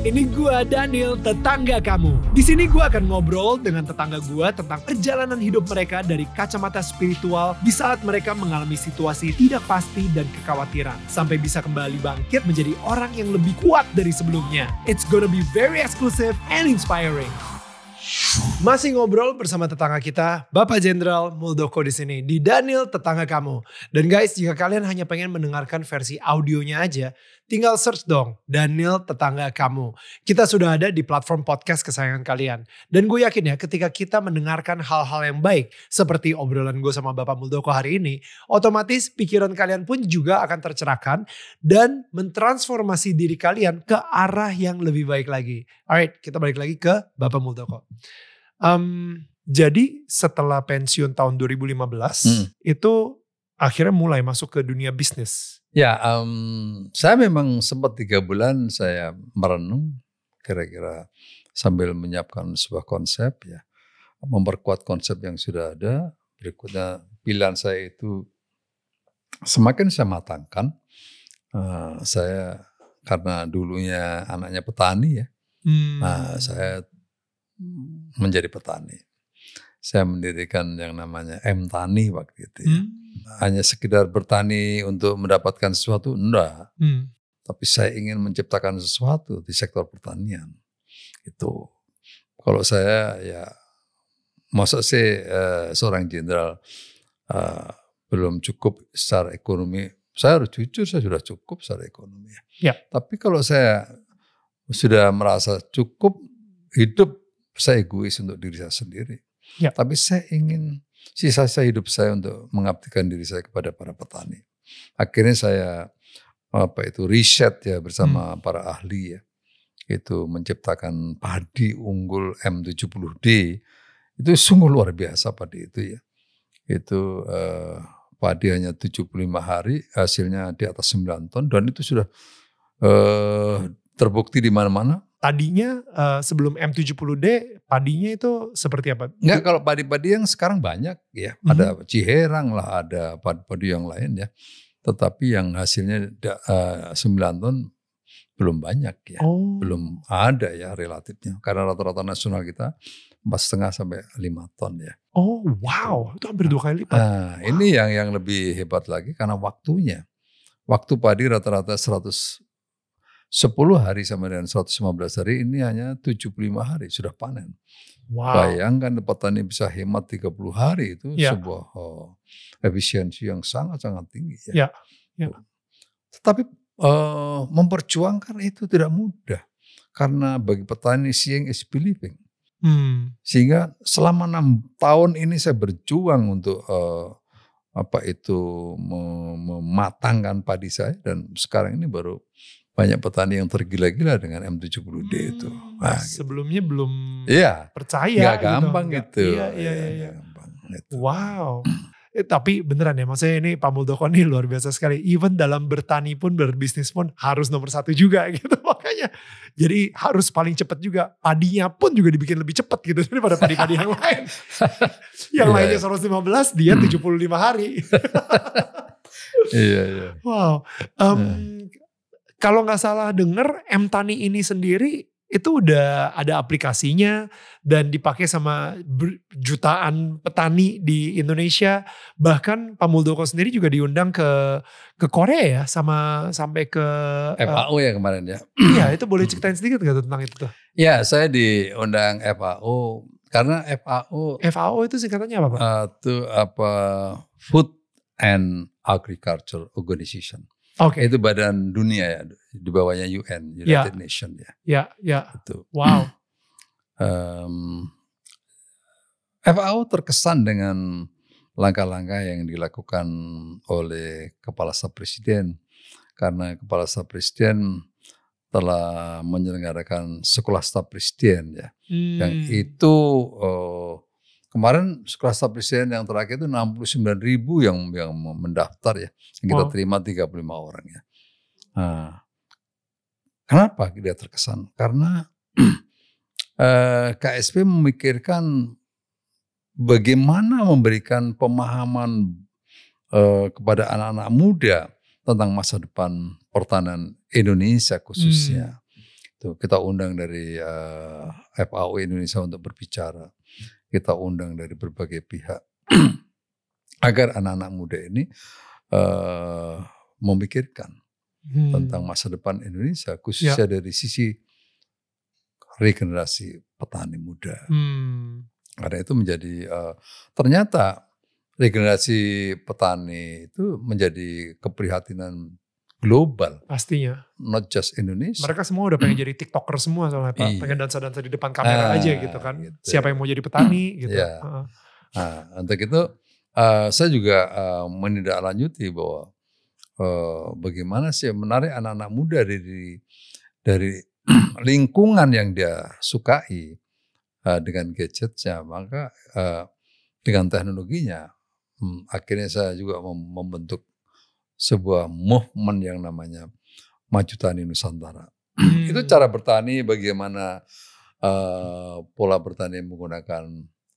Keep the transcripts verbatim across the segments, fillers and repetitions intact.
ini gua Daniel, tetangga kamu. Di sini gua akan ngobrol dengan tetangga gua tentang perjalanan hidup mereka dari kacamata spiritual di saat mereka mengalami situasi tidak pasti dan kekhawatiran, sampai bisa kembali bangkit menjadi orang yang lebih kuat dari sebelumnya. It's gonna be very exclusive and inspiring. Masih ngobrol bersama tetangga kita, Bapak Jenderal Muldoko di sini di Daniel Tetangga Kamu. Dan guys, jika kalian hanya pengen mendengarkan versi audionya aja, tinggal search dong Daniel Tetangga Kamu. Kita sudah ada di platform podcast kesayangan kalian. Dan gue yakin ya, ketika kita mendengarkan hal-hal yang baik seperti obrolan gue sama Bapak Muldoko hari ini, otomatis pikiran kalian pun juga akan tercerahkan dan mentransformasi diri kalian ke arah yang lebih baik lagi. Alright, kita balik lagi ke Bapak Muldoko. Um, jadi setelah pensiun tahun dua ribu lima belas hmm. itu akhirnya mulai masuk ke dunia bisnis. Ya, um, saya memang sempat tiga bulan saya merenung kira-kira sambil menyiapkan sebuah konsep ya, memperkuat konsep yang sudah ada. Berikutnya pilihan saya itu semakin saya matangkan. Uh, saya karena dulunya anaknya petani ya, hmm. nah, saya menjadi petani. Saya mendirikan yang namanya M-Tani waktu itu ya. Hmm. Hanya sekedar bertani untuk mendapatkan sesuatu, enggak. Hmm. Tapi saya ingin menciptakan sesuatu di sektor pertanian. Itu. Kalau saya ya, masa sih uh, seorang jenderal uh, belum cukup secara ekonomi. Saya harus jujur, saya sudah cukup secara ekonomi. Ya. Tapi kalau saya sudah merasa cukup hidup, saya egois untuk diri saya sendiri. Ya. Tapi saya ingin sisa-sisa hidup saya untuk mengabdikan diri saya kepada para petani. Akhirnya saya apa itu riset ya bersama hmm. para ahli ya. Itu menciptakan padi unggul M tujuh puluh D. Itu sungguh luar biasa padi itu ya. Itu eh, padi hanya tujuh puluh lima hari, hasilnya di atas sembilan ton dan itu sudah eh, terbukti di mana-mana. Tadinya uh, sebelum M tujuh puluh D padinya itu seperti apa? Enggak, kalau padi-padi yang sekarang banyak ya. Mm-hmm. Ada Ciherang lah, ada padi-padi yang lain ya. Tetapi yang hasilnya uh, sembilan ton belum banyak ya. Oh. Belum ada ya relatifnya. Karena rata-rata nasional kita empat koma lima sampai lima ton ya. Oh wow, itu hampir dua kali lipat. Nah, wow. Ini yang yang lebih hebat lagi karena waktunya. Waktu padi rata-rata seratus sepuluh hari sama dengan seratus lima belas hari, ini hanya tujuh puluh lima hari sudah panen. Wow. Bayangkan petani bisa hemat tiga puluh hari, itu ya. Sebuah oh, efisiensi yang sangat-sangat tinggi. Ya. Ya. Ya. Tetapi uh, memperjuangkan itu tidak mudah. Karena bagi petani seeing is believing. Hmm. Sehingga selama enam tahun ini saya berjuang untuk uh, apa itu mematangkan padi saya, dan sekarang ini baru banyak petani yang tergila-gila dengan M tujuh puluh D hmm, itu. Nah, sebelumnya gitu. Belum ya, percaya. Gak gampang gitu. Iya, iya, iya. iya. Gampang, gitu. Wow. eh, tapi beneran ya, maksudnya ini Pak Muldoko ini luar biasa sekali. Even dalam bertani pun, berbisnis pun harus nomor satu juga gitu. Makanya jadi harus paling cepat juga. Padinya pun juga dibikin lebih cepat gitu daripada padi-padi yang lain. Yang yeah. lainnya seratus lima belas, dia tujuh puluh lima hari. Iya, iya. Wow. Um, yeah. Kalau nggak salah dengar, M-Tani ini sendiri itu udah ada aplikasinya dan dipakai sama jutaan petani di Indonesia. Bahkan Pak Muldoko sendiri juga diundang ke ke Korea ya, sama sampai ke F A O uh, ya kemarin ya. Iya, itu boleh ceritain sedikit nggak tentang itu tuh? Ya, saya diundang F A O karena F A O. F A O itu singkatannya apa Pak? Uh, itu apa? Food and Agriculture Organization. Oke. Okay. Itu badan dunia ya, di bawahnya U N, United ya. Nations ya. Ya, ya. Itu. Wow. um, F A O terkesan dengan langkah-langkah yang dilakukan oleh Kepala Staf Presiden, karena Kepala Staf Presiden telah menyelenggarakan Sekolah Staf Presiden ya, hmm. yang itu oh, kemarin Sekolah Staf Presiden yang terakhir itu enam puluh sembilan ribu yang yang mendaftar ya. Yang kita wow. terima tiga puluh lima orang ya. Nah, kenapa dia terkesan? Karena eh, K S P memikirkan bagaimana memberikan pemahaman eh, kepada anak-anak muda tentang masa depan pertanian Indonesia khususnya. Hmm. Tuh, kita undang dari uh, F A O Indonesia untuk berbicara. Kita undang dari berbagai pihak agar anak-anak muda ini uh, memikirkan hmm. tentang masa depan Indonesia, khususnya ya. Dari sisi regenerasi petani muda. Hmm. Karena itu menjadi uh, ternyata regenerasi petani itu menjadi keprihatinan global. Pastinya. Not just Indonesia. Mereka semua udah pengen jadi TikToker semua soalnya Pak. Iya. Pengen dansa-dansa di depan kamera ah, aja gitu kan. Gitu. Siapa yang mau jadi petani gitu. Ya. Uh. Nah, untuk itu uh, saya juga uh, menindaklanjuti bahwa uh, bagaimana sih menarik anak-anak muda dari dari lingkungan yang dia sukai uh, dengan gadgetnya. Maka uh, dengan teknologinya hmm, akhirnya saya juga mem- membentuk sebuah movement yang namanya Maju Tani Nusantara. Hmm. Itu cara bertani, bagaimana uh, pola bertani menggunakan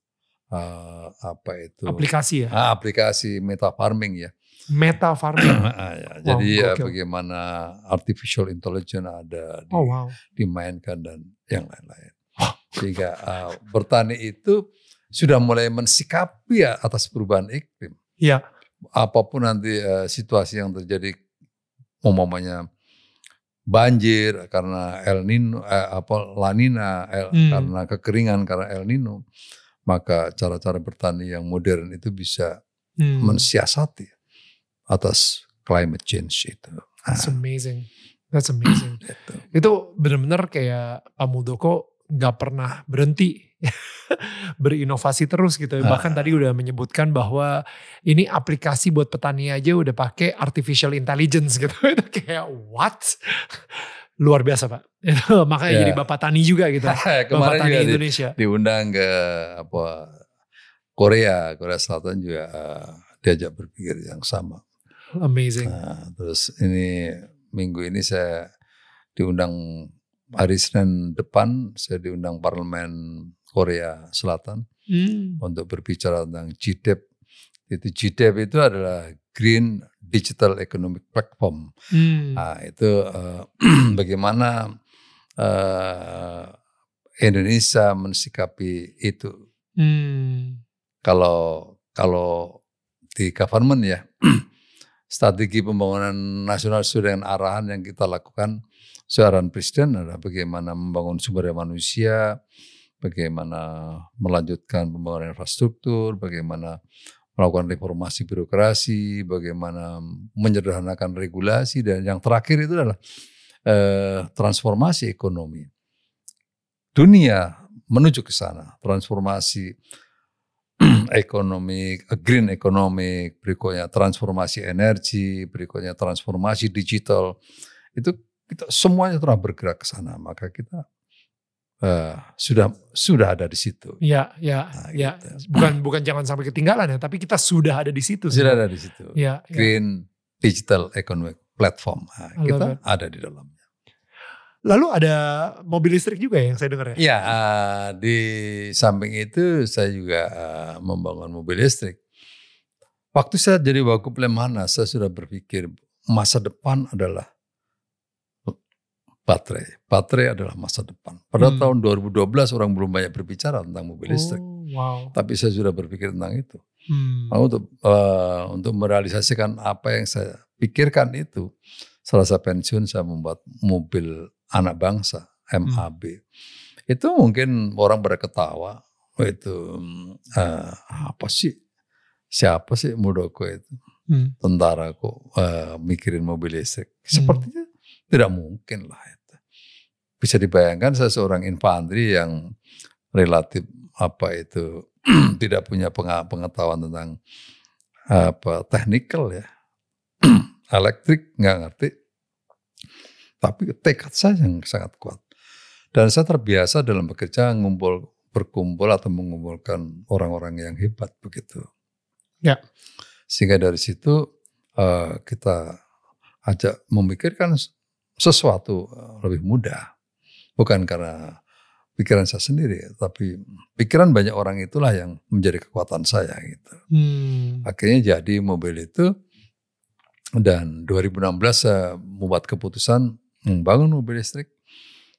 uh, apa itu aplikasi ya, ah, aplikasi meta farming ya. Meta farming. ya, wow, jadi ya, bagaimana artificial intelligence ada di, oh, wow. dimainkan dan yang lain-lain. Sehingga uh, bertani itu sudah mulai mensikapi ya atas perubahan iklim. Iya. Apapun nanti uh, situasi yang terjadi, umpamanya banjir karena El Nino, eh, apa La Nina, El, hmm. karena kekeringan karena El Nino, maka cara-cara bertani yang modern itu bisa hmm. mensiasati atas climate change itu. That's amazing, that's amazing. itu. Itu benar-benar kayak Pak Muldoko nggak pernah berhenti berinovasi terus gitu. Bahkan ah. tadi udah menyebutkan bahwa ini aplikasi buat petani aja udah pakai artificial intelligence gitu. Itu kayak what? Luar biasa Pak. Makanya ya. Jadi Bapak Tani juga gitu. Bapak Tani Indonesia. Di, diundang ke apa Korea, Korea Selatan juga uh, diajak berpikir yang sama. Amazing. Nah, terus ini minggu ini saya diundang hari Senin depan, saya diundang Parlemen Korea Selatan hmm. untuk berbicara tentang G D E P. Itu G D E P itu adalah Green Digital Economic Platform. Hmm. Nah, itu uh, bagaimana uh, Indonesia mensikapi itu. Hmm. Kalau kalau di government ya, strategi pembangunan nasional sesuai dengan arahan yang kita lakukan. Arahan Presiden adalah bagaimana membangun sumber daya manusia, bagaimana melanjutkan pembangunan infrastruktur, bagaimana melakukan reformasi birokrasi, bagaimana menyederhanakan regulasi, dan yang terakhir itu adalah eh, transformasi ekonomi. Dunia menuju ke sana, transformasi ekonomi, green economy, berikutnya transformasi energi, berikutnya transformasi digital. Itu kita semuanya telah bergerak ke sana, maka kita uh, sudah sudah ada di situ. Ya, ya, nah, ya. Gitu. Bukan bukan jangan sampai ketinggalan ya, tapi kita sudah ada di situ. Sudah ada di situ. Ya, Green ya. Digital Economic Platform, nah, kita ada di dalamnya. Lalu ada mobil listrik juga ya yang saya dengar ya? Ya, uh, di samping itu saya juga uh, membangun mobil listrik. Waktu saya jadi Wagub Lemhanas, saya sudah berpikir masa depan adalah baterai. Baterai adalah masa depan. Pada hmm. tahun dua ribu dua belas orang belum banyak berbicara tentang mobil listrik. Oh, wow. Tapi saya sudah berpikir tentang itu. Hmm. Nah, untuk uh, untuk merealisasikan apa yang saya pikirkan itu, setelah saya pensiun saya membuat mobil anak bangsa M A B. Hmm. Itu mungkin orang pada ketawa. Oh, itu uh, apa sih? Siapa sih Muldoko itu? Hmm. Tentara kok uh, mikirin mobil listrik? Sepertinya hmm. tidak mungkin lah. Bisa dibayangkan saya seorang infanteri yang relatif apa itu tidak punya pengetahuan tentang apa technical ya, elektrik nggak ngerti, tapi tekad saya yang sangat kuat dan saya terbiasa dalam bekerja ngumpul berkumpul atau mengumpulkan orang-orang yang hebat begitu. Ya. Sehingga dari situ uh, kita ajak memikirkan sesuatu lebih mudah. Bukan karena pikiran saya sendiri, tapi pikiran banyak orang itulah yang menjadi kekuatan saya gitu. Hmm. Akhirnya jadi mobil itu, dan dua ribu enam belas saya membuat keputusan membangun mobil listrik.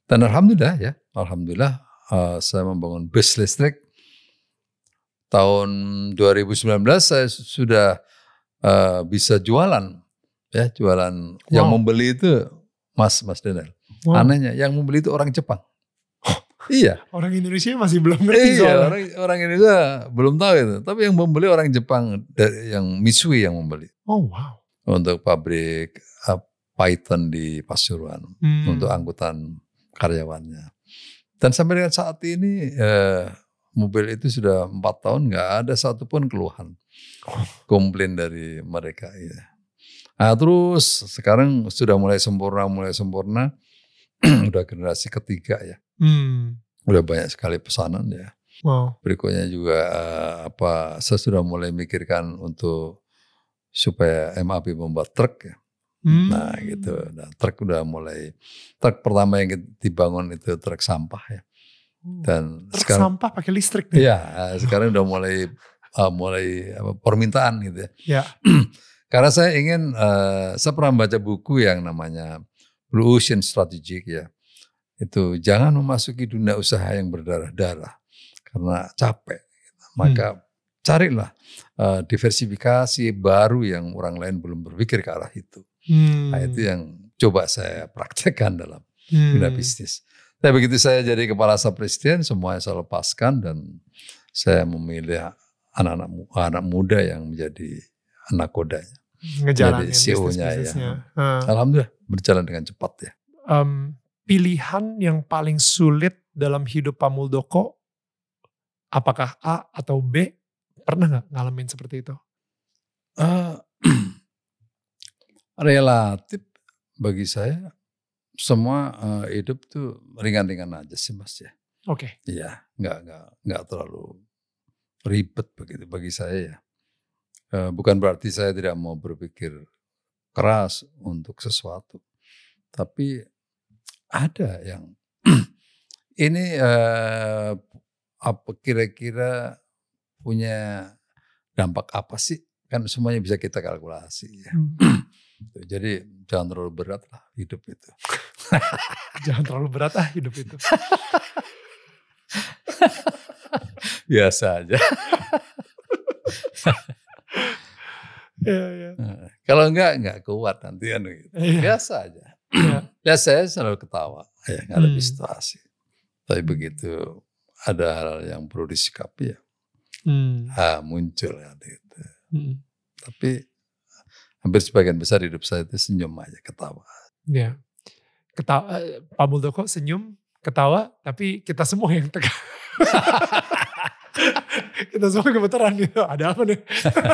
Dan alhamdulillah ya, alhamdulillah uh, saya membangun bus listrik. Tahun dua ribu sembilan belas saya sudah uh, bisa jualan, ya jualan. Wow. Yang membeli itu Mas Mas Daniel. Wow. Anehnya yang membeli itu orang Jepang. Iya. Orang Indonesia masih belum ngerti iya, soalnya. Orang, orang Indonesia belum tahu itu. Tapi yang membeli orang Jepang, yang Mitsui yang membeli. Oh wow. Untuk pabrik uh, Python di Pasuruan, hmm. untuk angkutan karyawannya. Dan sampai dengan saat ini eh, mobil itu sudah empat tahun nggak ada satupun keluhan, komplain dari mereka. Ya. Nah terus sekarang sudah mulai sempurna, mulai sempurna. Udah generasi ketiga ya, hmm. udah banyak sekali pesanan ya. Wow. Berikutnya juga uh, apa? Saya sudah mulai mikirkan untuk supaya M A P membuat truk ya. Hmm. Nah gitu. Nah, truk udah mulai. Truk pertama yang dibangun itu truk sampah ya. Dan truk sekarang, sampah pakai listrik. Iya. Sekarang udah mulai uh, mulai apa, permintaan gitu ya. Ya. Karena saya ingin. Uh, saya pernah baca buku yang namanya Blue Ocean Strategic ya, itu jangan memasuki dunia usaha yang berdarah-darah karena capek. Maka hmm. carilah uh, diversifikasi baru yang orang lain belum berpikir ke arah itu. Hmm. Nah itu yang coba saya praktekkan dalam hmm. dunia bisnis. Tapi begitu saya jadi kepala staf presiden, semuanya saya lepaskan dan saya memilih anak-anak anak muda yang menjadi anak kodanya. Ngejalanin C E O-nya ya. Hmm. Alhamdulillah berjalan dengan cepat ya. Um, pilihan yang paling sulit dalam hidup Pak Muldoko, apakah A atau B? Pernah nggak ngalamin seperti itu? Uh, relatif bagi saya semua uh, hidup tuh ringan-ringan aja sih Mas ya. Oke. Okay. Iya, nggak nggak nggak terlalu ribet begitu bagi saya ya. Bukan berarti saya tidak mau berpikir keras untuk sesuatu. Tapi ada yang ini eh, apa kira-kira punya dampak apa sih? Kan semuanya bisa kita kalkulasi ya. Hmm. Jadi jangan terlalu berat lah hidup itu. Jangan terlalu berat lah hidup itu. Biasa aja. Ya, ya. Nah, kalau enggak, enggak kuat nanti anu gitu. Ya. Biasa aja. Ya. Ya saya selalu ketawa ya ngadepin hmm. situasi. Tapi hmm. begitu ada hal yang perlu disikapi ya, hmm. ah, muncul ya gitu. Hmm. Tapi hampir sebagian besar hidup saya itu senyum aja, ketawa. Ya, ketawa. Pak Muldoko senyum, ketawa, tapi kita semua yang tegang. Kita semua gemeteran gitu, ada apa nih?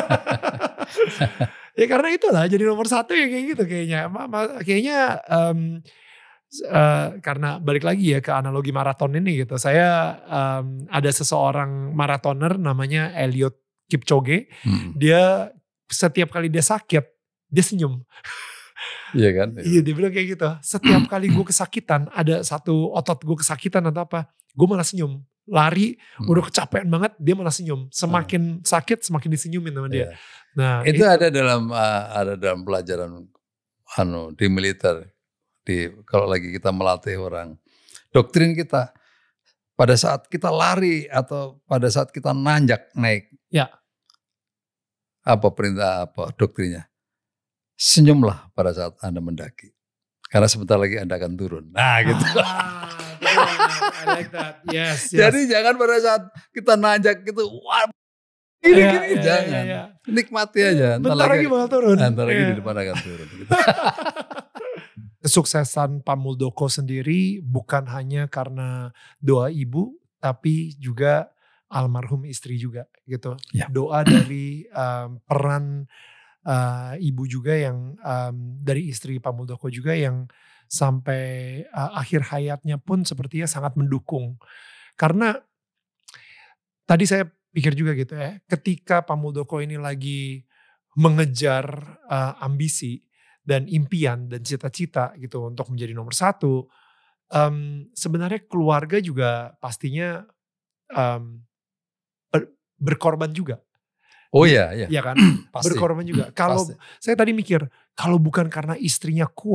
Ya karena itulah jadi nomor satu ya kayak gitu kayaknya. Kayaknya um, uh, karena balik lagi ya ke analogi maraton ini gitu. Saya um, ada seseorang maratoner namanya Eliud Kipchoge. Hmm. Dia setiap kali dia sakit, dia senyum. Iya kan? Iya dia bilang kayak gitu. Setiap kali gue kesakitan, ada satu otot gue kesakitan atau apa, gue malah senyum. Lari, hmm. udah kecapean banget, dia malah senyum. Semakin hmm. sakit, semakin disenyumin sama dia. Yeah. Nah, itu, itu ada dalam uh, ada dalam pelajaran anu di militer. Di kalau lagi kita melatih orang, doktrin kita pada saat kita lari atau pada saat kita nanjak naik. Ya. Apa perintah apa doktrinnya? Senyumlah pada saat Anda mendaki. Karena sebentar lagi Anda akan turun. Nah, gitu. Ah, I like that. Yes, yes. Jadi jangan pada saat kita nanjak gitu, wah, gini, yeah, gini, yeah, jangan. Yeah, yeah. Nikmati aja. Bentar lagi bakal turun. Bentar lagi yeah. di depan akan turun. Gitu. Kesuksesan Pak Muldoko sendiri bukan hanya karena doa ibu, tapi juga almarhum istri juga gitu. Yeah. Doa dari um, peran uh, ibu juga yang um, dari istri Pak Muldoko juga yang sampai uh, akhir hayatnya pun sepertinya sangat mendukung. Karena tadi saya pikir juga gitu ya, ketika Pak Muldoko ini lagi mengejar uh, ambisi dan impian dan cita-cita gitu untuk menjadi nomor satu, um, sebenarnya keluarga juga pastinya um, ber, berkorban juga. Oh iya, iya. Ya kan? Berkorban juga. Kalau saya tadi mikir, kalau bukan karena istrinya kuat,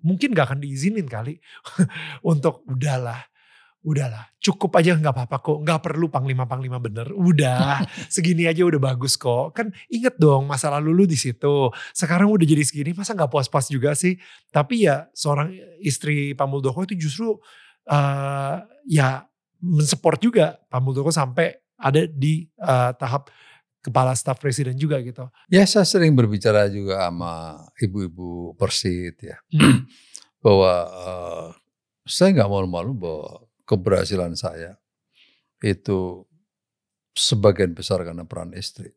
mungkin gak akan diizinin kali untuk udahlah, udahlah cukup aja gak apa-apa kok, gak perlu panglima-panglima bener, udah segini aja udah bagus kok. Kan inget dong masa lalu lu di situ, sekarang udah jadi segini masa gak puas-puas juga sih. Tapi ya seorang istri Pak Muldoko itu justru uh, ya mensupport juga Pak Muldoko sampai ada di uh, tahap kepala staf presiden juga gitu. Ya saya sering berbicara juga sama ibu-ibu Persit ya. Hmm. Bahwa uh, saya gak malu-malu bahwa keberhasilan saya itu sebagian besar karena peran istri.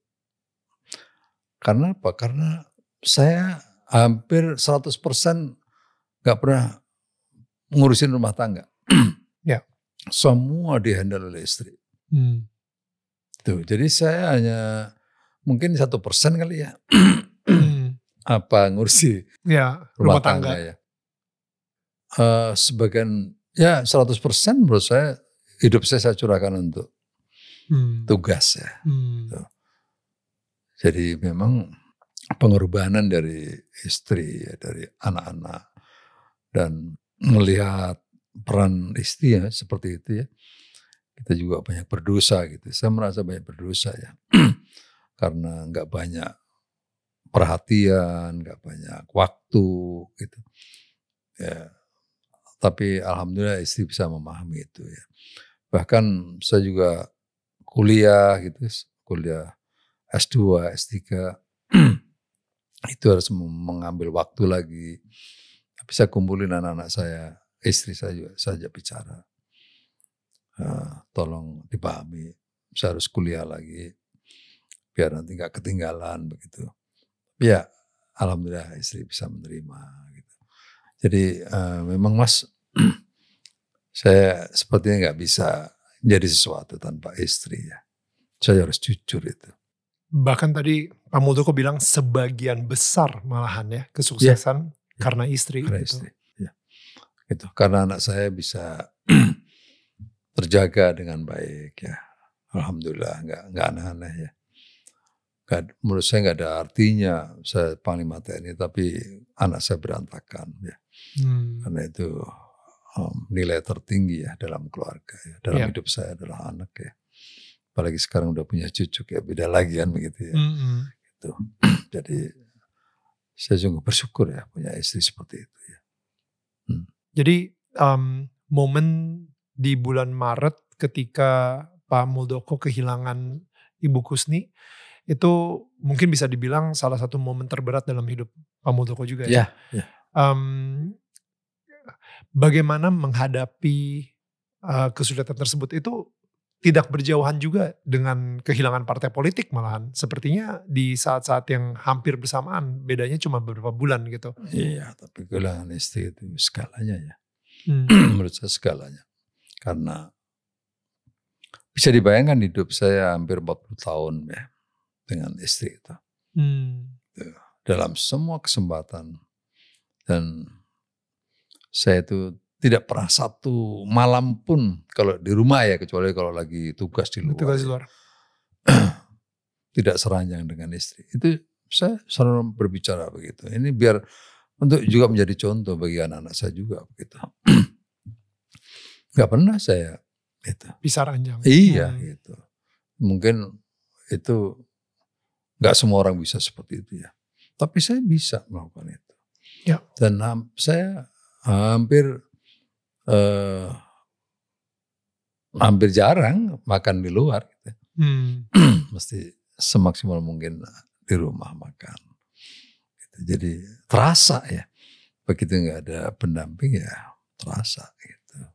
Karena apa? Karena saya hampir seratus persen gak pernah ngurusin rumah tangga. Ya. Semua dihandle oleh istri. Hmm. Tuh, jadi saya hanya mungkin satu persen kali ya hmm. apa ngurusi ya, rumah, rumah tangga. tangga ya. Uh, sebagian ya seratus persen menurut saya hidup saya saya curahkan untuk hmm. tugas ya. Hmm. Tuh. Jadi memang pengorbanan dari istri ya, dari anak-anak dan melihat peran istri ya seperti itu ya. Kita juga banyak berdosa gitu. Saya merasa banyak berdosa ya. Karena gak banyak perhatian, gak banyak waktu gitu. Ya. Tapi alhamdulillah istri bisa memahami itu ya. Bahkan saya juga kuliah gitu. Kuliah S dua, S tiga. Itu harus mengambil waktu lagi. Tapi saya kumpulin anak-anak saya. Istri saya juga saja bicara. Uh, tolong dipahami, saya harus kuliah lagi biar nanti gak ketinggalan begitu. Ya, alhamdulillah istri bisa menerima gitu. Jadi uh, memang Mas, saya sepertinya gak bisa jadi sesuatu tanpa istri ya. Saya harus jujur itu. Bahkan tadi Pak Muldoko bilang sebagian besar malahan ya kesuksesan ya, karena istri. Karena gitu. istri, ya. Gitu. Karena anak saya bisa terjaga dengan baik ya, alhamdulillah nggak nggak aneh-aneh ya. Gak, menurut saya nggak ada artinya saya panglima T N I tapi anak saya berantakan ya, hmm. karena itu um, nilai tertinggi ya dalam keluarga ya, dalam yeah. hidup saya adalah anak ya. Apalagi sekarang udah punya cucu ya beda lagi kan begitu ya. Mm-hmm. Gitu. Jadi saya sungguh bersyukur ya punya istri seperti itu ya. Hmm. Jadi um, momen di bulan Maret ketika Pak Muldoko kehilangan Ibu Kusni itu mungkin bisa dibilang salah satu momen terberat dalam hidup Pak Muldoko juga ya. Ya, ya. Um, bagaimana menghadapi uh, kesulitan tersebut itu tidak berjauhan juga dengan kehilangan partai politik malahan. Sepertinya di saat-saat yang hampir bersamaan, bedanya cuma beberapa bulan gitu. Iya, tapi kehilangan istri itu skalanya ya. Hmm. Menurut saya skalanya. Karena bisa dibayangkan hidup saya hampir empat puluh tahun ya dengan istri itu. Hmm. Dalam semua kesempatan. Dan saya itu tidak pernah satu malam pun kalau di rumah ya, kecuali kalau lagi tugas di luar. Tugas di luar. Tidak seranjang dengan istri. Itu saya selalu berbicara begitu. Ini biar untuk juga menjadi contoh bagi anak-anak saya juga begitu. Gak pernah saya itu pisah ranjang. Iya hmm. gitu. Mungkin itu gak semua orang bisa seperti itu ya. Tapi saya bisa melakukan itu. Ya. Dan um, saya hampir uh, hampir jarang makan di luar. Gitu. Hmm. Mesti semaksimal mungkin di rumah makan. Gitu. Jadi terasa ya. Begitu gak ada pendamping ya terasa gitu.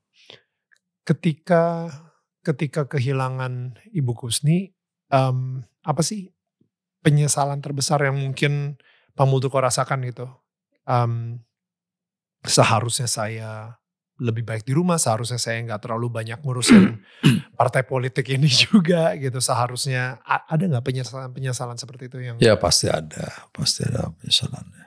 Ketika ketika kehilangan Ibu Kusni, um, apa sih penyesalan terbesar yang mungkin Pak Muldoko rasakan gitu? Um, seharusnya saya lebih baik di rumah, seharusnya saya nggak terlalu banyak ngurusin partai politik ini juga gitu. Seharusnya ada nggak penyesalan-penyesalan seperti itu yang? Ya pasti ada, pasti ada penyesalannya,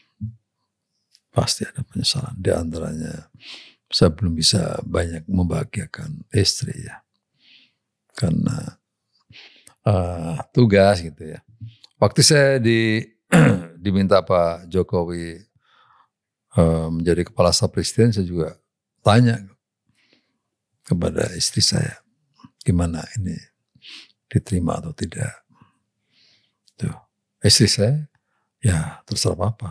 pasti ada penyesalan. Di antaranya saya belum bisa banyak membahagiakan istri ya, karena uh, tugas gitu ya. Waktu saya di diminta Pak Jokowi uh, menjadi kepala staf presiden, saya juga tanya kepada istri saya, gimana ini diterima atau tidak. Tuh. Istri saya, ya terserah papa.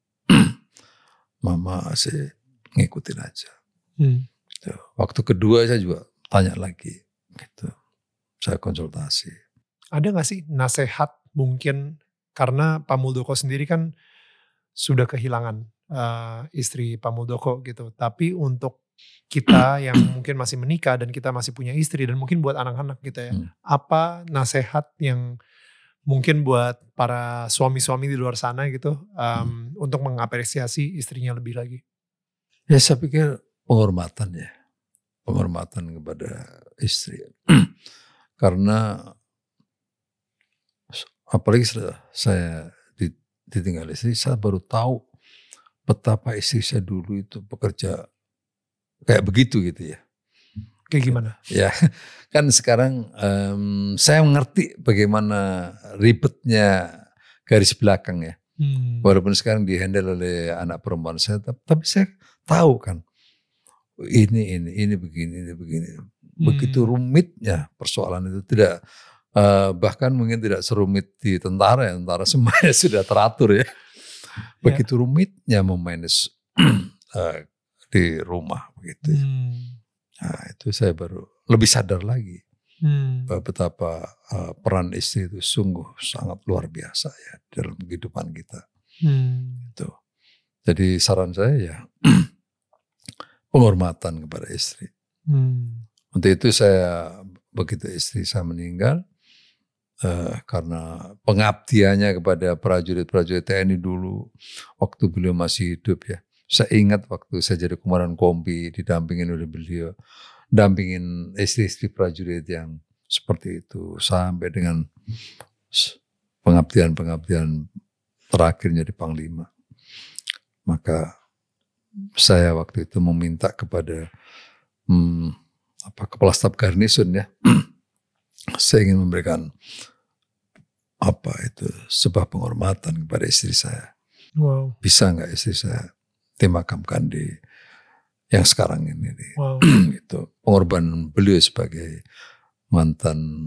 Mama sih ngikutin aja. Hmm. Tuh. Waktu kedua saya juga tanya lagi, gitu. Saya konsultasi. Ada gak sih nasihat mungkin, karena Pak Muldoko sendiri kan sudah kehilangan uh, istri Pak Muldoko gitu. Tapi untuk kita yang mungkin masih menikah dan kita masih punya istri dan mungkin buat anak-anak gitu ya. Hmm. Apa nasihat yang mungkin buat para suami-suami di luar sana gitu um, hmm. untuk mengapresiasi istrinya lebih lagi? Ya saya pikir penghormatan ya. Penghormatan kepada istri. Karena apalagi setelah saya ditinggal istri, saya baru tahu betapa istri saya dulu itu bekerja kayak begitu gitu ya. Kayak gimana? Ya, kan sekarang um, saya mengerti bagaimana ribetnya garis belakang ya. Hmm. Walaupun sekarang dihandle oleh anak perempuan saya, tapi saya tahu kan ini ini ini begini ini begini. Begitu hmm. rumitnya persoalan itu, tidak uh, bahkan mungkin tidak serumit di tentara ya. Tentara semuanya sudah teratur ya. Begitu yeah. rumitnya memanage uh, di rumah begitu ya. Hmm. Nah itu saya baru lebih sadar lagi hmm. bahwa betapa uh, peran istri itu sungguh sangat luar biasa ya dalam kehidupan kita. Hmm. Itu. Jadi saran saya ya penghormatan kepada istri. Hmm. Untuk itu saya begitu istri saya meninggal, uh, karena pengabdiannya kepada prajurit-prajurit T N I dulu waktu beliau masih hidup ya. Saya ingat waktu saya jadi komandan kompi didampingin oleh beliau, dampingin istri-istri prajurit yang seperti itu sampai dengan pengabdian-pengabdian terakhirnya di Panglima. Maka saya waktu itu meminta kepada hmm, apa kepala staf garnison ya, saya ingin memberikan apa itu sebuah penghormatan kepada istri saya. Wow. Bisa nggak istri saya dimakamkan di yang sekarang ini, wow. Itu pengorbanan beliau sebagai mantan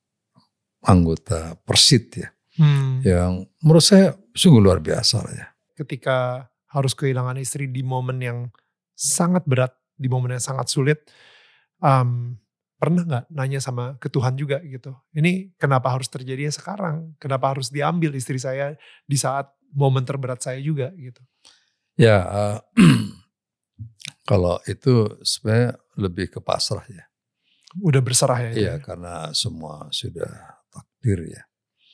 anggota Persit ya, hmm. yang menurut saya sungguh luar biasa lah ya. Ketika harus kehilangan istri di momen yang sangat berat, di momen yang sangat sulit, um, pernah nggak nanya sama ke Tuhan juga gitu? Ini kenapa harus terjadi sekarang? Kenapa harus diambil istri saya di saat momen terberat saya juga gitu? Ya, uh, kalau itu sebenarnya lebih ke pasrah ya. Udah berserah ya? Iya, ya? Karena semua sudah takdir ya.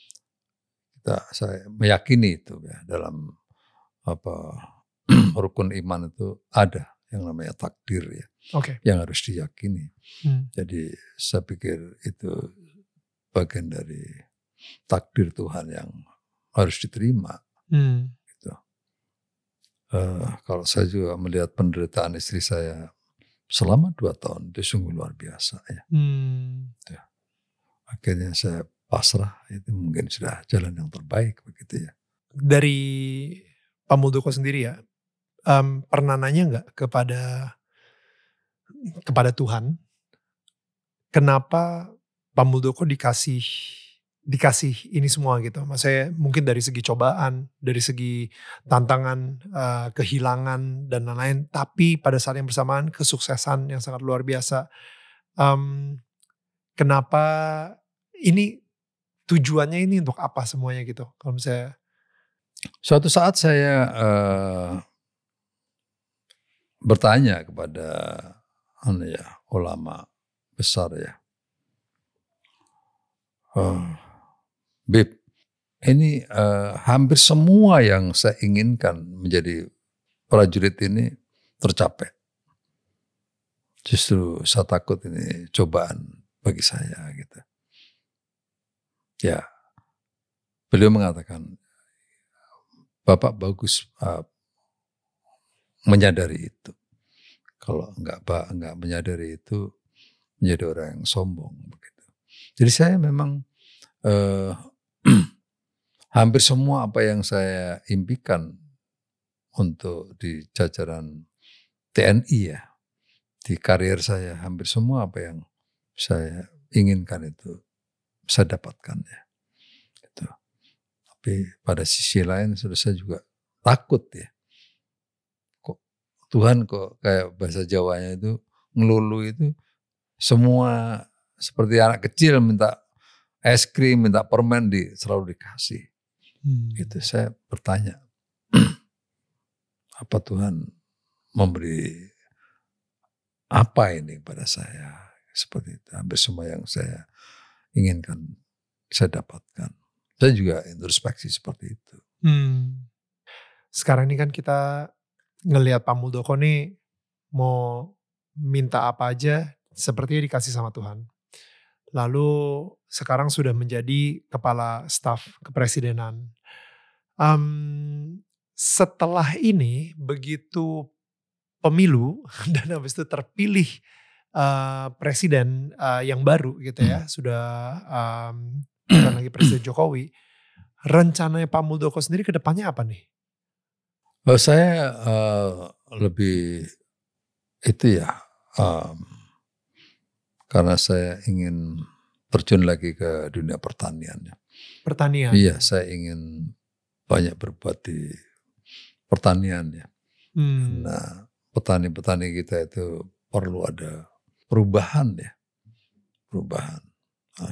Kita, saya meyakini itu ya dalam apa rukun iman itu ada yang namanya takdir ya, okay. Yang harus diyakini. Hmm. Jadi saya pikir itu bagian dari takdir Tuhan yang harus diterima. Hmm. Uh, kalau saya juga melihat penderitaan istri saya selama dua tahun itu sungguh luar biasa ya. Hmm. Ya. Akhirnya saya pasrah, itu mungkin sudah jalan yang terbaik begitu ya. Dari Pak Muldoko sendiri ya, um, pernah nanya nggak kepada kepada Tuhan, kenapa Pak Muldoko dikasih dikasih ini semua gitu? Maksudnya mungkin dari segi cobaan, dari segi tantangan, uh, kehilangan dan lain-lain, tapi pada saat yang bersamaan kesuksesan yang sangat luar biasa. Um, kenapa ini tujuannya ini untuk apa semuanya gitu? Kalau misalnya suatu saat saya uh, bertanya kepada anu ya, ulama besar ya. Uh, Bib, ini uh, hampir semua yang saya inginkan menjadi prajurit ini tercapai. Justru saya takut ini cobaan bagi saya gitu. Ya, beliau mengatakan, Bapak bagus uh, menyadari itu. Kalau enggak Pak enggak menyadari itu menjadi orang yang sombong begitu. Jadi saya memang uh, hampir semua apa yang saya impikan untuk di jajaran T N I ya, di karier saya hampir semua apa yang saya inginkan itu saya dapatkan ya. Gitu. Tapi pada sisi lain saya juga takut ya. Kok Tuhan kok kayak bahasa Jawanya itu ngelulu itu semua seperti anak kecil minta es krim, minta permen di selalu dikasih. Hmm. Gitu saya bertanya, apa Tuhan memberi apa ini pada saya? Seperti itu. Hampir semua yang saya inginkan saya dapatkan. Saya juga introspeksi seperti itu. Hmm. Sekarang ini kan kita ngelihat Pak Muldoko nih mau minta apa aja sepertinya dikasih sama Tuhan. Lalu sekarang sudah menjadi kepala staf kepresidenan. Um, setelah ini begitu pemilu dan habis itu terpilih uh, presiden uh, yang baru gitu ya, hmm. sudah um, bukan lagi Presiden Jokowi. Rencananya Pak Muldoko sendiri ke depannya apa nih? Oh, saya uh, lebih itu ya, um, karena saya ingin terjun lagi ke dunia pertanian. Pertanian? Iya, saya ingin banyak berbuat di pertanian ya. Hmm. Nah, petani-petani kita itu perlu ada perubahan ya, perubahan. Nah,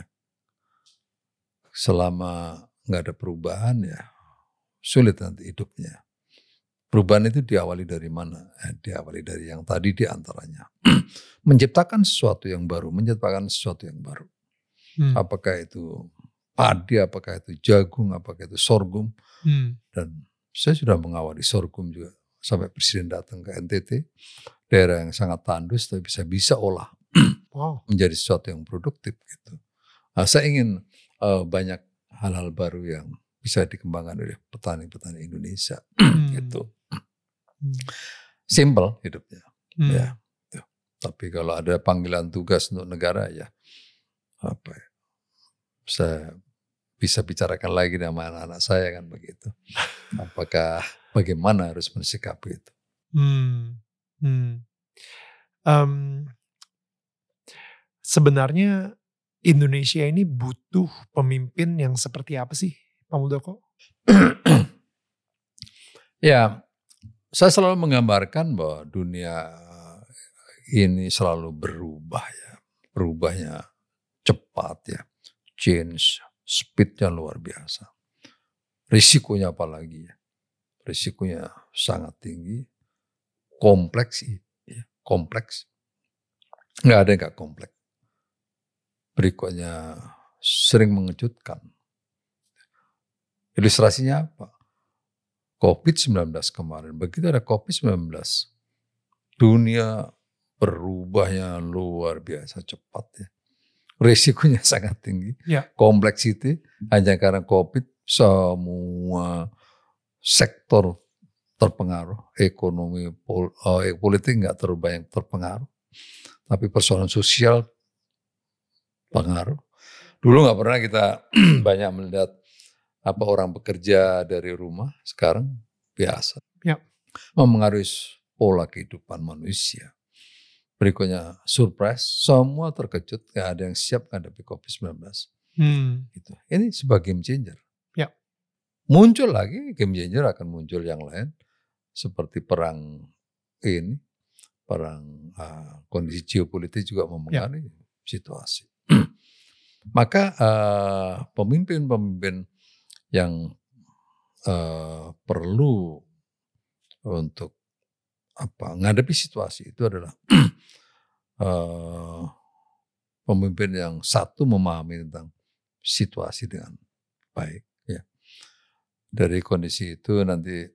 selama nggak ada perubahan ya sulit nanti hidupnya. Perubahan itu diawali dari mana? Eh, diawali dari yang tadi diantaranya. Menciptakan sesuatu yang baru, menciptakan sesuatu yang baru. Hmm. Apakah itu padi, apakah itu jagung, apakah itu sorghum. Hmm. Dan saya sudah mengawali sorghum juga. Sampai presiden datang ke N T T, daerah yang sangat tandus tapi bisa bisa olah wow. menjadi sesuatu yang produktif gitu. Nah, saya ingin uh, banyak hal-hal baru yang bisa dikembangkan oleh petani-petani Indonesia hmm. gitu. Hmm. Simple hidupnya, hmm. ya. Tuh. Tapi kalau ada panggilan tugas untuk negara ya, apa ya? Saya bisa bicarakan lagi sama anak-anak saya kan begitu. Apakah bagaimana harus mensikapi itu? Hmm. Hmm. Um, sebenarnya Indonesia ini butuh pemimpin yang seperti apa sih, Pak Muldoko? Ya, saya selalu menggambarkan bahwa dunia ini selalu berubah ya, berubahnya cepat ya, change, speednya luar biasa. Risikonya apalagi ya, risikonya sangat tinggi, kompleks ya, kompleks. Nggak ada yang nggak kompleks. Berikutnya sering mengejutkan. Ilustrasinya apa? covid sembilan belas kemarin, begitu ada covid sembilan belas, dunia berubahnya luar biasa cepat ya. Risikonya sangat tinggi, ya. Kompleksiti, hanya karena COVID semua sektor terpengaruh, ekonomi, pol, uh, politik nggak terlalu banyak terpengaruh, tapi persoalan sosial pengaruh. Dulu nggak pernah kita banyak melihat apa orang bekerja dari rumah, sekarang biasa. Ya. Memengaruhi pola kehidupan manusia. Berikutnya surprise, semua terkejut, gak ada yang siap menghadapi covid sembilan belas. Hmm. Gitu. Ini sebagai game changer. Ya. Muncul lagi, game changer akan muncul yang lain. Seperti perang ini, perang uh, kondisi geopolitik juga mempengaruhi ya. Situasi. Maka uh, pemimpin-pemimpin yang uh, perlu untuk apa menghadapi situasi itu adalah uh, pemimpin yang satu memahami tentang situasi dengan baik ya. Dari kondisi itu nanti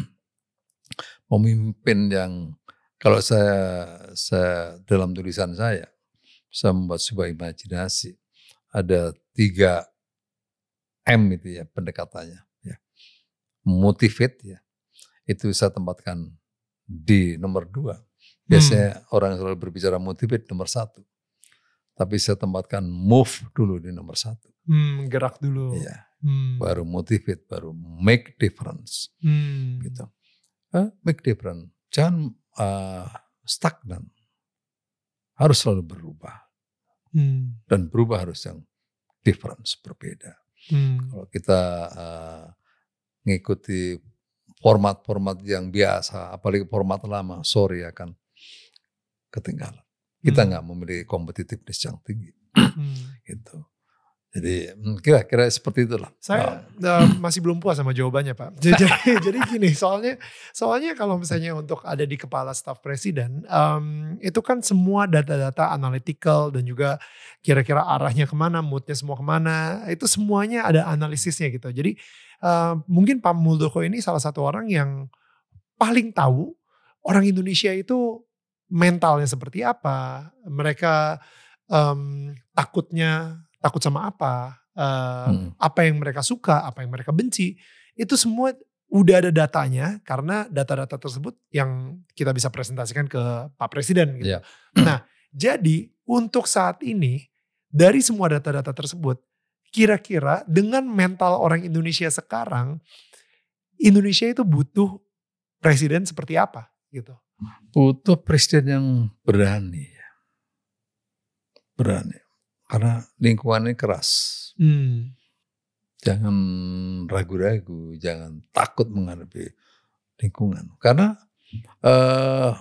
pemimpin yang kalau saya saya dalam tulisan saya saya membuat sebuah imajinasi ada tiga M itu ya pendekatannya ya. Motivate ya. Itu saya tempatkan di nomor dua. Biasanya hmm. orang selalu berbicara motivate nomor satu. Tapi saya tempatkan move dulu di nomor satu. Hmm, gerak dulu. Iya. Hmm. Baru motivate, baru make difference. Hmm. Gitu. uh, make difference. Jangan uh, stagnan. Harus selalu berubah. Hmm. Dan berubah harus yang difference, berbeda. Hmm. Kalau kita uh, ngikuti format-format yang biasa, apalagi format lama, sorry akan ketinggalan. Kita nggak hmm. memiliki competitiveness yang tinggi. Hmm. Gitu. Jadi kira-kira seperti itulah. Saya uh, masih belum puas sama jawabannya, Pak. Jadi, jadi gini, soalnya soalnya kalau misalnya untuk ada di kepala staf presiden, um, itu kan semua data-data analytical dan juga kira-kira arahnya kemana, moodnya semua kemana, itu semuanya ada analisisnya gitu. Jadi uh, mungkin Pak Muldoko ini salah satu orang yang paling tahu orang Indonesia itu mentalnya seperti apa, mereka um, takutnya takut sama apa, uh, hmm. apa yang mereka suka, apa yang mereka benci, itu semua udah ada datanya karena data-data tersebut yang kita bisa presentasikan ke Pak Presiden gitu. Yeah. Nah, jadi untuk saat ini dari semua data-data tersebut, kira-kira dengan mental orang Indonesia sekarang, Indonesia itu butuh presiden seperti apa gitu? Butuh presiden yang berani, berani. Karena lingkungannya keras. Hmm. Jangan ragu-ragu, jangan takut menghadapi lingkungan. Karena uh,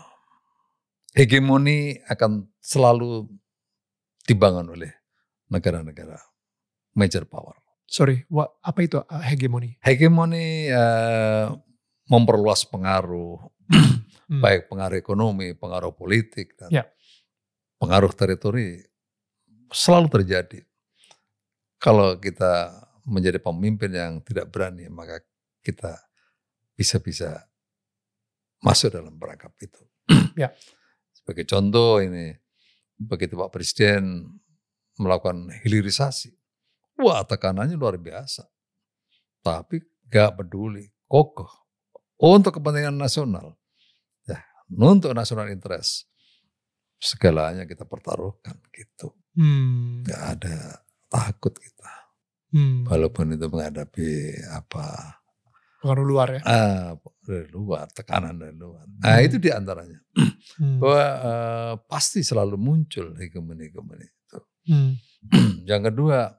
hegemoni akan selalu dibangun oleh negara-negara major power. Sorry, what, apa itu uh, hegemoni? Hegemoni uh, memperluas pengaruh, hmm. baik pengaruh ekonomi, pengaruh politik, dan yeah. pengaruh teritori. Selalu terjadi. Kalau kita menjadi pemimpin yang tidak berani, maka kita bisa-bisa masuk dalam perangkap itu. Ya. Sebagai contoh ini, begitu Pak Presiden melakukan hilirisasi, wah tekanannya luar biasa. Tapi gak peduli, kokoh. Untuk kepentingan nasional, ya, untuk national interest, segalanya kita pertaruhkan gitu. Hmm. Gak ada takut kita. Hmm. Walaupun itu menghadapi apa pengaruh luar ya. Ah, dari luar, tekanan dari luar. Nah hmm. itu diantaranya. Hmm. Bahwa uh, pasti selalu muncul hegemoni-hegemoni itu. Hmm. Yang kedua,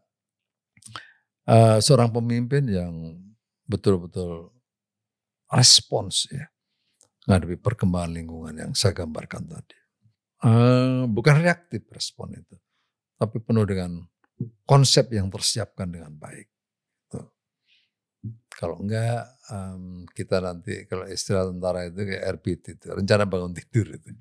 uh, seorang pemimpin yang betul-betul respons ya menghadapi perkembangan lingkungan yang saya gambarkan tadi. Uh, bukan reaktif respon itu. Tapi penuh dengan konsep yang tersiapkan dengan baik. Tuh. Kalau enggak, um, kita nanti kalau istilah tentara itu kayak R B T itu, rencana bangun tidur itu.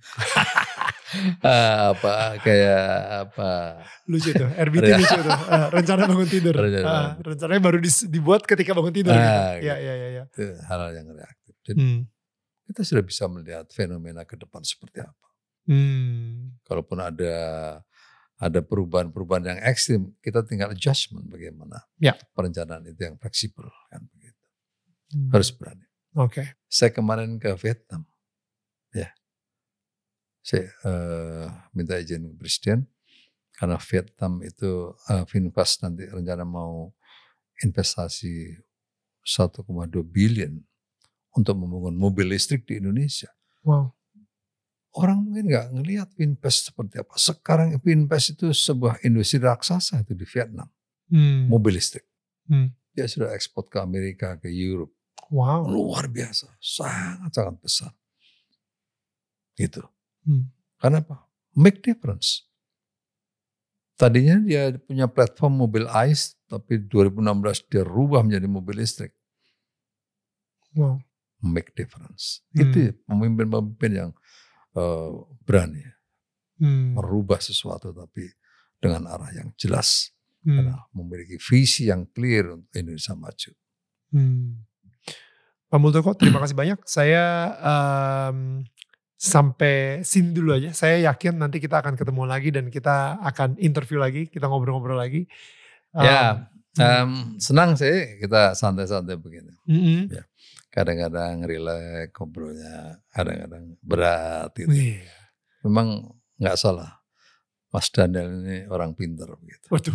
uh, apa kayak apa? Lucu tuh, R B T lucu tuh. Uh, rencana bangun tidur. Rencana uh, bangun. Rencananya baru dibuat ketika bangun tidur. Uh, gitu. Ya, ya, ya, ya. Itu hal yang reaktif. Jadi hmm. kita sudah bisa melihat fenomena ke depan seperti apa. Hmm. Kalaupun ada ada perubahan-perubahan yang ekstrim, kita tinggal adjustment bagaimana ya. Perencanaan itu yang fleksibel kan begitu. Hmm. Harus berani. Oke. Okay. Saya kemarin ke Vietnam, ya, saya uh, minta izin Presiden karena Vietnam itu uh, Vinfast nanti rencana mau investasi satu koma dua billion untuk membangun mobil listrik di Indonesia. Wow. Orang mungkin nggak ngelihat Vinfast seperti apa. Sekarang Vinfast itu sebuah industri raksasa itu di Vietnam. Hmm. Mobil listrik. Hmm. Dia sudah ekspor ke Amerika, ke Europe. Wow. Luar biasa. Sangat-sangat besar. Gitu. Hmm. Karena apa? Make difference. Tadinya dia punya platform mobil ICE, tapi dua ribu enam belas dia rubah menjadi mobil listrik. Wow. Make difference. Hmm. Itu pemimpin-pemimpin yang Uh, berani hmm. merubah sesuatu tapi dengan arah yang jelas hmm. karena memiliki visi yang clear untuk Indonesia maju. Hmm. Pak Muldoko, terima kasih banyak. Saya um, sampai sini dulu aja. Saya yakin nanti kita akan ketemu lagi dan kita akan interview lagi, kita ngobrol-ngobrol lagi. Um, ya, um, senang sih kita santai-santai begini. Mm-hmm. Ya. Kadang-kadang rileks ngobrolnya, kadang-kadang berat gitu. Yeah. Memang nggak salah, Mas Daniel ini orang pintar begitu. Waduh.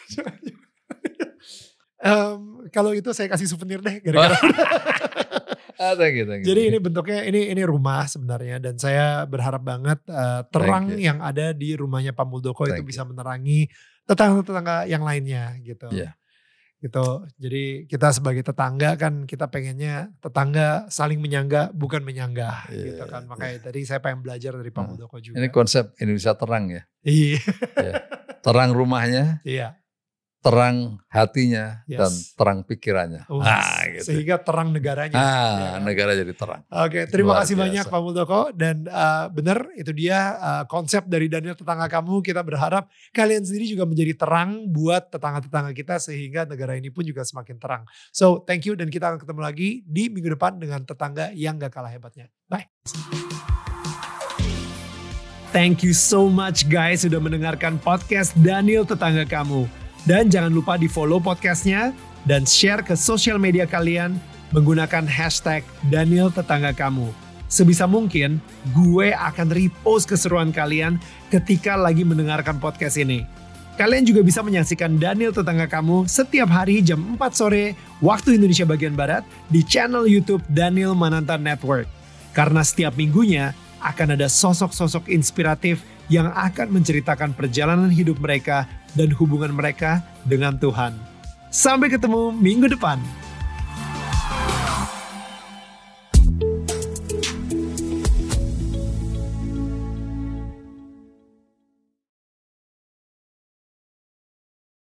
um, kalau itu saya kasih souvenir deh, gara-gara. Ah, thank you, thank you. Jadi ini bentuknya ini ini rumah sebenarnya, dan saya berharap banget uh, terang yang ada di rumahnya Pak Muldoko thank itu you. Bisa menerangi tetangga-tetangga yang lainnya gitu. Yeah. Gitu. Jadi kita sebagai tetangga kan kita pengennya tetangga saling menyangga bukan menyanggah yeah, gitu kan. Makanya yeah. tadi saya pengen belajar dari Pak hmm. Muldoko juga. Ini konsep Indonesia terang ya. Iya. yeah. Terang rumahnya. Iya. Terang hatinya yes. dan terang pikirannya. Oh, nah, gitu. Sehingga terang negaranya. Ah, ya. Negara jadi terang. Oke, terima Luar kasih biasa. banyak Pak Muldoko. Dan uh, benar itu dia uh, konsep dari Daniel Tetangga Kamu. Kita berharap kalian sendiri juga menjadi terang buat tetangga-tetangga kita sehingga negara ini pun juga semakin terang. So, thank you dan kita akan ketemu lagi di minggu depan dengan tetangga yang gak kalah hebatnya. Bye. Thank you so much guys sudah mendengarkan podcast Daniel Tetangga Kamu. Dan jangan lupa di follow podcastnya dan share ke sosial media kalian menggunakan hashtag Daniel Tetangga Kamu. Sebisa mungkin gue akan repost keseruan kalian ketika lagi mendengarkan podcast ini. Kalian juga bisa menyaksikan Daniel Tetangga Kamu setiap hari jam empat sore waktu Indonesia bagian Barat di channel YouTube Daniel Mananta Network. Karena setiap minggunya akan ada sosok-sosok inspiratif yang akan menceritakan perjalanan hidup mereka dan hubungan mereka dengan Tuhan. Sampai ketemu minggu depan.